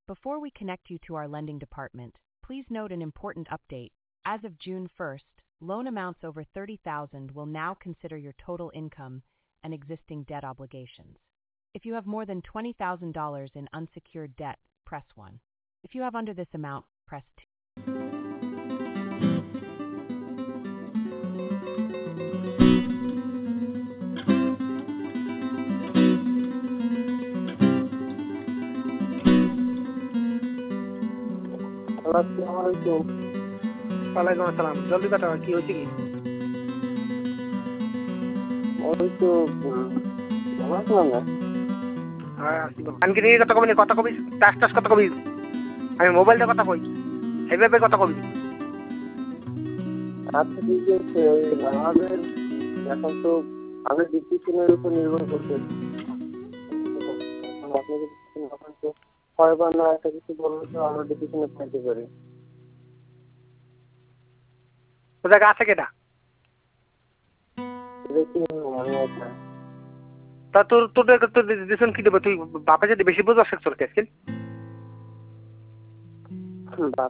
Before we connect you to our lending department, please note an important update. As of June 1st, loan amounts over $30,000 will now consider your total income and existing debt obligations. If you have more than $20,000 in unsecured debt, press 1. If you have under this amount, press 2. ওয়ালাইকুম আসসালাম। জলদি কথা, কি হয়েছে কি? আনকি কথা কবি কথা কবি টাস টাস কথা কবি, আমি মোবাইলটা কথা কই এইভাবে কথা কবি। আচ্ছা ঠিক আছে, আমাদের এখন তো আমাদের ডিসিশনের উপর নির্ভর করছে। আপনাকে কয়বার না একটা কিছু বললে তো আমরা ডিসিশনে পৌঁছতে পারি। তো জায়গা আছে কেটা? তা তোর তোর ডিসিশন কি দেবে? তুই বাপে যদি বেশি বুঝাস তোর কেস